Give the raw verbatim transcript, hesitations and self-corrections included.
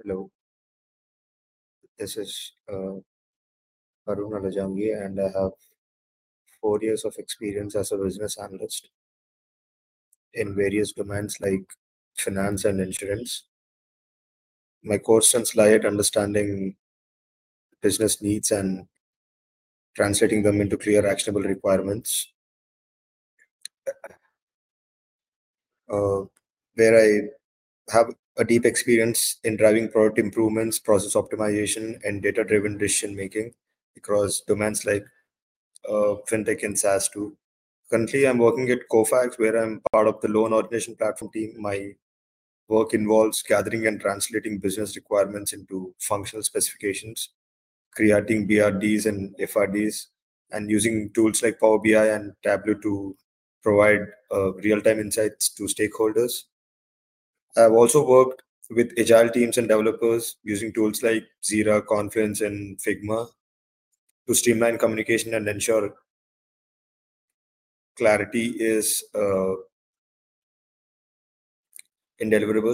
Hello, this is uh, Arun Alajangi, and I have four years of experience as a business analyst in various domains like finance and insurance. My core strengths lie at understanding business needs and translating them into clear, actionable requirements, uh, where I have a deep experience in driving product improvements, process optimization, and data driven decision making across domains like uh, fintech and SaaS too. Currently, I'm working at Kofax, where I'm part of the loan origination platform team. My work involves gathering and translating business requirements into functional specifications, creating B R Ds and F R Ds, and using tools like Power B I and Tableau to provide uh, real-time insights to stakeholders. I've also worked with agile teams and developers using tools like Jira, Confluence, and Figma to streamline communication and ensure clarity is uh, in deliverables.